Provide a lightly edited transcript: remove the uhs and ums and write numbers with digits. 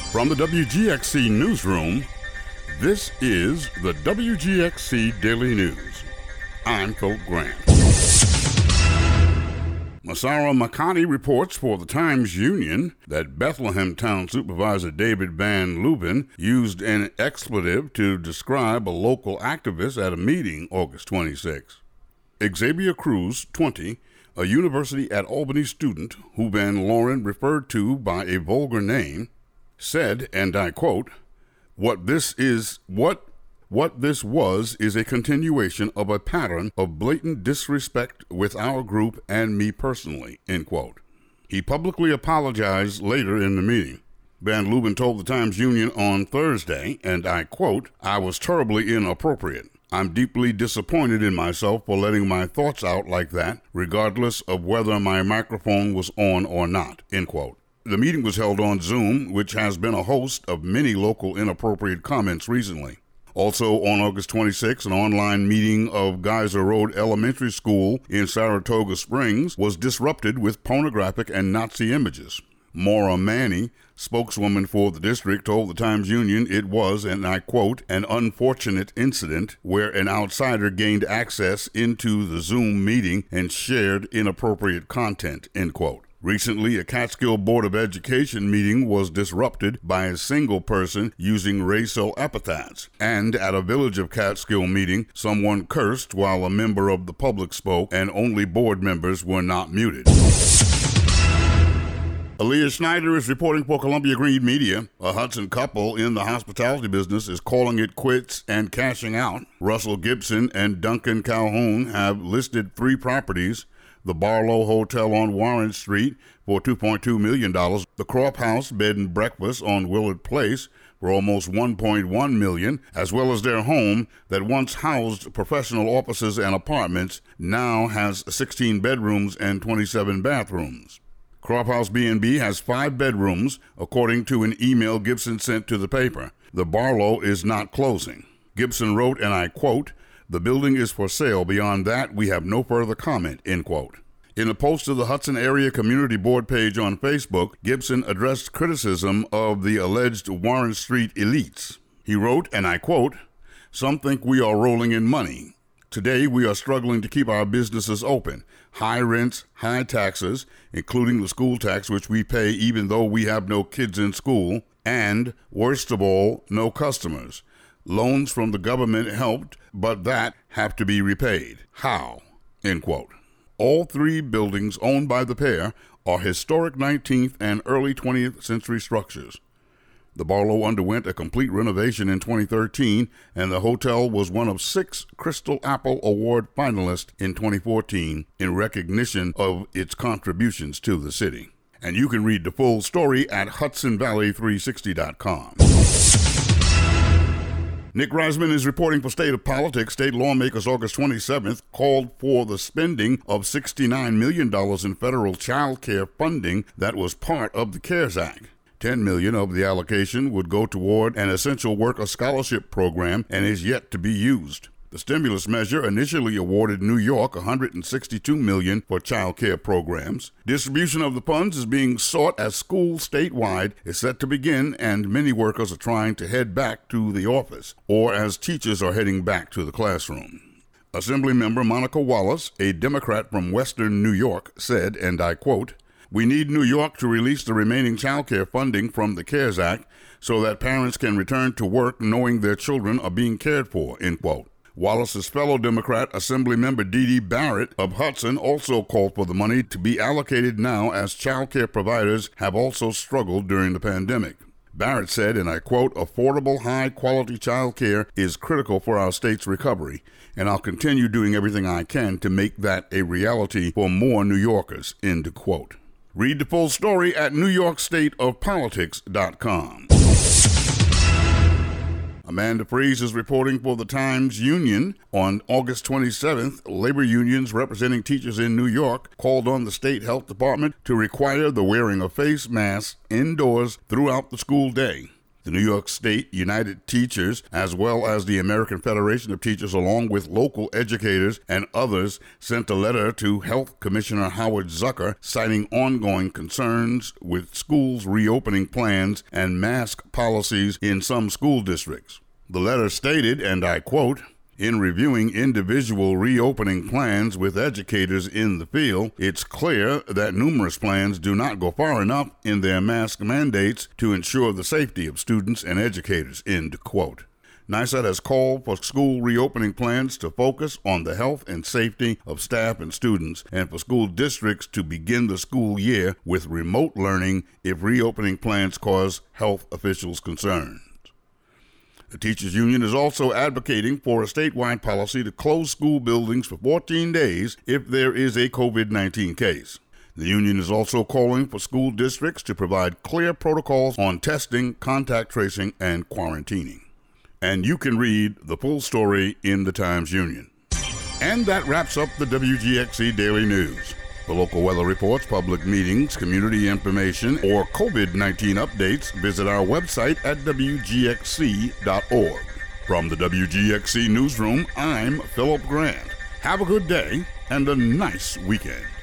From the WGXC Newsroom, this is the WGXC Daily News. I'm Philip Grant. Masara Makani reports for the Times-Union that Bethlehem Town Supervisor David Van Lubin used an expletive to describe a local activist at a meeting August 26. Xavier Cruz, 20, a University at Albany student who Van Loren referred to by a vulgar name, said, and I quote, What this was is a continuation of a pattern of blatant disrespect with our group and me personally, end quote. He publicly apologized later in the meeting. Van Lubin told the Times-Union on Thursday, and I quote, I was terribly inappropriate. I'm deeply disappointed in myself for letting my thoughts out like that, regardless of whether my microphone was on or not, end quote. The meeting was held on Zoom, which has been a host of many local inappropriate comments recently. Also on August 26, an online meeting of Geyser Road Elementary School in Saratoga Springs was disrupted with pornographic and Nazi images. Maura Manny, spokeswoman for the district, told the Times-Union it was, and I quote, an unfortunate incident where an outsider gained access into the Zoom meeting and shared inappropriate content, end quote. Recently, a Catskill Board of Education meeting was disrupted by a single person using racial epithets. And at a Village of Catskill meeting, someone cursed while a member of the public spoke, and only board members were not muted. Aaliyah Schneider is reporting for Columbia Green Media. A Hudson couple in the hospitality business is calling it quits and cashing out. Russell Gibson and Duncan Calhoun have listed 3 properties: the Barlow Hotel on Warren Street for $2.2 million, the Crop House Bed and Breakfast on Willard Place for almost $1.1 million, as well as their home that once housed professional offices and apartments, now has 16 bedrooms and 27 bathrooms. Crop House B&B has 5 bedrooms, according to an email Gibson sent to the paper. The Barlow is not closing. Gibson wrote, and I quote, the building is for sale. Beyond that, we have no further comment, end quote. In a post to the Hudson Area Community Board page on Facebook, Gibson addressed criticism of the alleged Warren Street elites. He wrote, and I quote, some think we are rolling in money. Today, we are struggling to keep our businesses open. High rents, high taxes, including the school tax, which we pay even though we have no kids in school, and, worst of all, no customers. Loans from the government helped, but that have to be repaid. How? End quote. All 3 buildings owned by the pair are historic 19th and early 20th century structures. The Barlow underwent a complete renovation in 2013, and the hotel was one of 6 Crystal Apple Award finalists in 2014 in recognition of its contributions to the city. And you can read the full story at HudsonValley360.com. Nick Reisman is reporting for State of Politics. State lawmakers August 27th called for the spending of $69 million in federal child care funding that was part of the CARES Act. $10 million of the allocation would go toward an essential worker scholarship program and is yet to be used. The stimulus measure initially awarded New York $162 million for child care programs. Distribution of the funds is being sought as schools statewide is set to begin, and many workers are trying to head back to the office, or as teachers are heading back to the classroom. Assemblymember Monica Wallace, a Democrat from Western New York, said, and I quote, we need New York to release the remaining child care funding from the CARES Act so that parents can return to work knowing their children are being cared for, end quote. Wallace's fellow Democrat, Assemblymember Dee Dee Barrett of Hudson, also called for the money to be allocated now as child care providers have also struggled during the pandemic. Barrett said, and I quote, affordable, high-quality child care is critical for our state's recovery, and I'll continue doing everything I can to make that a reality for more New Yorkers, end quote. Read the full story at NewYorkStateOfPolitics.com. Amanda Freeze is reporting for the Times-Union. On August 27th, labor unions representing teachers in New York called on the state health department to require the wearing of face masks indoors throughout the school day. The New York State United Teachers, as well as the American Federation of Teachers, along with local educators and others, sent a letter to Health Commissioner Howard Zucker citing ongoing concerns with schools' reopening plans and mask policies in some school districts. The letter stated, and I quote, "In reviewing individual reopening plans with educators in the field, it's clear that numerous plans do not go far enough in their mask mandates to ensure the safety of students and educators," end quote. NYSUT has called for school reopening plans to focus on the health and safety of staff and students, and for school districts to begin the school year with remote learning if reopening plans cause health officials concern. The Teachers Union is also advocating for a statewide policy to close school buildings for 14 days if there is a COVID-19 case. The union is also calling for school districts to provide clear protocols on testing, contact tracing, and quarantining. And you can read the full story in the Times-Union. And that wraps up the WGXC Daily News. For local weather reports, public meetings, community information, or COVID-19 updates, visit our website at WGXC.org. From the WGXC Newsroom, I'm Philip Grant. Have a good day and a nice weekend.